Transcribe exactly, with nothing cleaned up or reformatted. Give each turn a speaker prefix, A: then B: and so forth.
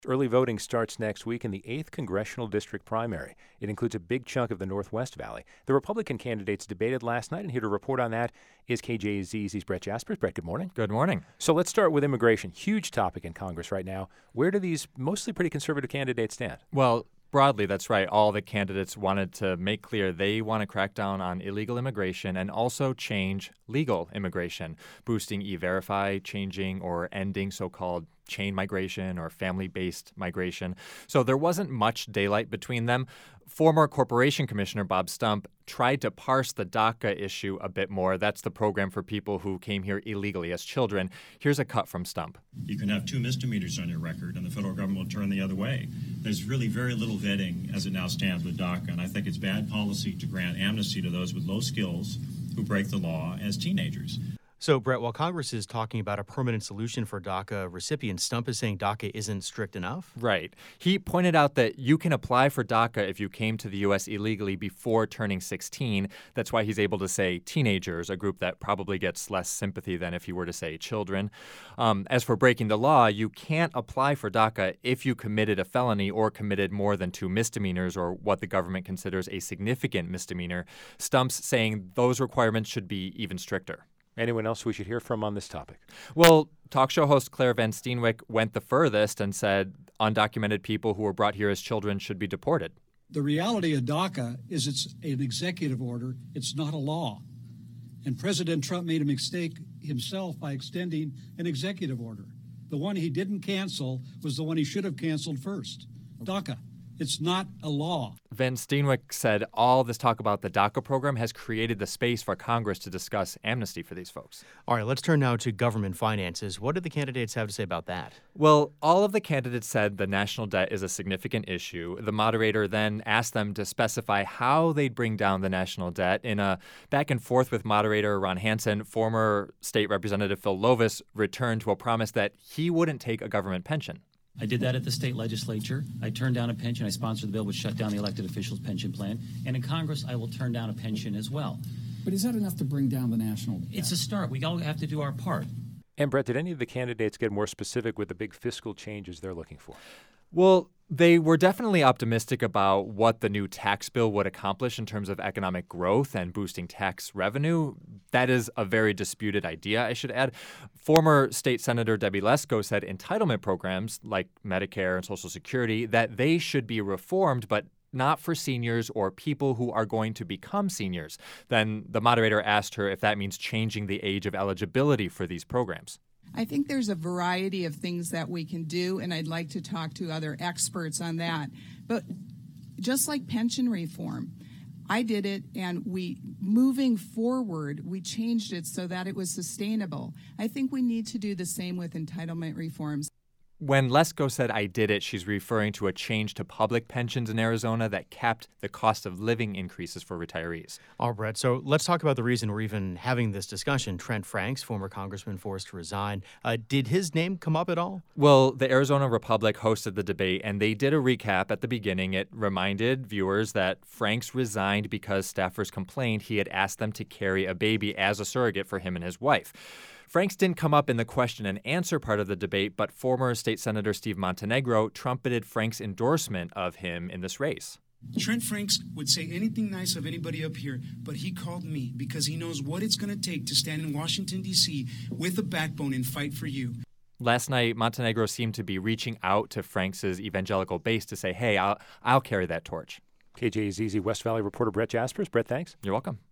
A: Early voting starts next week in the eighth Congressional District primary. It includes a big chunk of the Northwest Valley. The Republican candidates debated last night, and here to report on that is K J Z Z's Brett Jaspers. Brett, good morning.
B: Good morning.
A: So let's start with immigration. Huge topic in Congress right now. Where do these mostly pretty conservative candidates stand?
B: Well, broadly, that's right. All the candidates wanted to make clear they want to crack down on illegal immigration and also change legal immigration, boosting E-Verify, changing or ending so-called chain migration or family-based migration. So there wasn't much daylight between them. Former Corporation Commissioner Bob Stump tried to parse the DACA issue a bit more. That's the program for people who came here illegally as children. Here's a cut from Stump.
C: You can have two misdemeanors on your record, and the federal government will turn the other way. There's really very little vetting as it now stands with DACA, and I think it's bad policy to grant amnesty to those with low skills who break the law as teenagers.
D: So, Brett, while Congress is talking about a permanent solution for DACA recipients, Stump is saying DACA isn't strict enough?
B: Right. He pointed out that you can apply for DACA if you came to the U S illegally before turning sixteen. That's why he's able to say teenagers, a group that probably gets less sympathy than if he were to say children. Um, as for breaking the law, you can't apply for DACA if you committed a felony or committed more than two misdemeanors or what the government considers a significant misdemeanor. Stump's saying those requirements should be even stricter.
A: Anyone else we should hear from on this topic?
B: Well, talk show host Claire Van Steenwyk went the furthest and said undocumented people who were brought here as children should be deported.
E: The reality of DACA is it's an executive order. It's not a law. And President Trump made a mistake himself by extending an executive order. The one he didn't cancel was the one he should have canceled first. DACA. It's not a law.
B: Van Steenwyk said all this talk about the DACA program has created the space for Congress to discuss amnesty for these folks.
D: All right, let's turn now to government finances. What did the candidates have to say about that?
B: Well, all of the candidates said the national debt is a significant issue. The moderator then asked them to specify how they'd bring down the national debt. In a back and forth with moderator Ron Hansen, former State Representative Phil Lovis returned to a promise that he wouldn't take a government pension.
F: I did that at the state legislature. I turned down a pension. I sponsored the bill which shut down the elected officials' pension plan. And in Congress, I will turn down a pension as well.
G: But is that enough to bring down the national debt?
F: It's a start. We all have to do our part.
A: And, Brett, did any of the candidates get more specific with the big fiscal changes they're looking for?
B: Well, they were definitely optimistic about what the new tax bill would accomplish in terms of economic growth and boosting tax revenue. That is a very disputed idea, I should add. Former State Senator Debbie Lesko said entitlement programs like Medicare and Social Security, that they should be reformed, but not for seniors or people who are going to become seniors. Then the moderator asked her if that means changing the age of eligibility for these programs.
H: I think there's a variety of things that we can do, and I'd like to talk to other experts on that. But just like pension reform, I did it, and we, moving forward, we changed it so that it was sustainable. I think we need to do the same with entitlement reforms.
B: When Lesko said I did it, she's referring to a change to public pensions in Arizona that capped the cost of living increases for retirees.
D: All right, Brett, so let's talk about the reason we're even having this discussion. Trent Franks, former congressman forced to resign. Uh, did his name come up at all?
B: Well, the Arizona Republic hosted the debate, and they did a recap at the beginning. It reminded viewers that Franks resigned because staffers complained he had asked them to carry a baby as a surrogate for him and his wife. Franks didn't come up in the question and answer part of the debate, but former State Senator Steve Montenegro trumpeted Franks' endorsement of him in this race.
I: Trent Franks would say anything nice of anybody up here, but he called me because he knows what it's going to take to stand in Washington, D C with a backbone and fight for you.
B: Last night, Montenegro seemed to be reaching out to Franks' evangelical base to say, hey, I'll, I'll carry that torch.
A: K J Z Z West Valley reporter Brett Jaspers. Brett, thanks.
B: You're welcome.